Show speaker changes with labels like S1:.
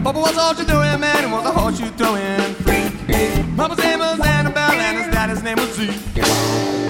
S1: Papa was all doing, man, he was a horseshoe throwing freak. Mama's name was Annabelle and his daddy's name was Zeke.